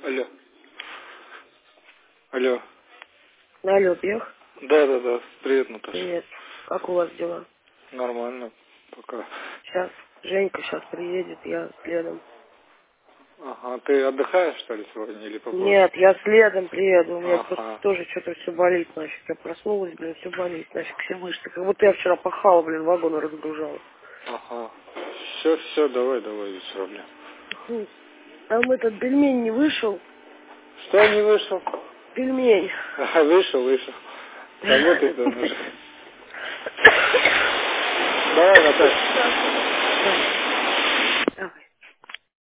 Алло. Алло. Алло, Пех. Да. Привет, Наташа. Привет. Как у вас дела? Нормально. Пока. Сейчас Женька сейчас приедет, я следом. Ага. Ты отдыхаешь, что ли, сегодня или попозже? Нет, я следом приеду. У меня просто Ага. тоже что-то все болит, нафиг. Я проснулась, блин, все болит, нафиг, все мышцы. Как будто я вчера пахала, блин, вагоны разгружала. Ага. Все, давай, без проблем. Там этот пельмень не вышел. Что не вышел? Пельмень. Ага, вышел. Работает он уже. Давай, Наташа.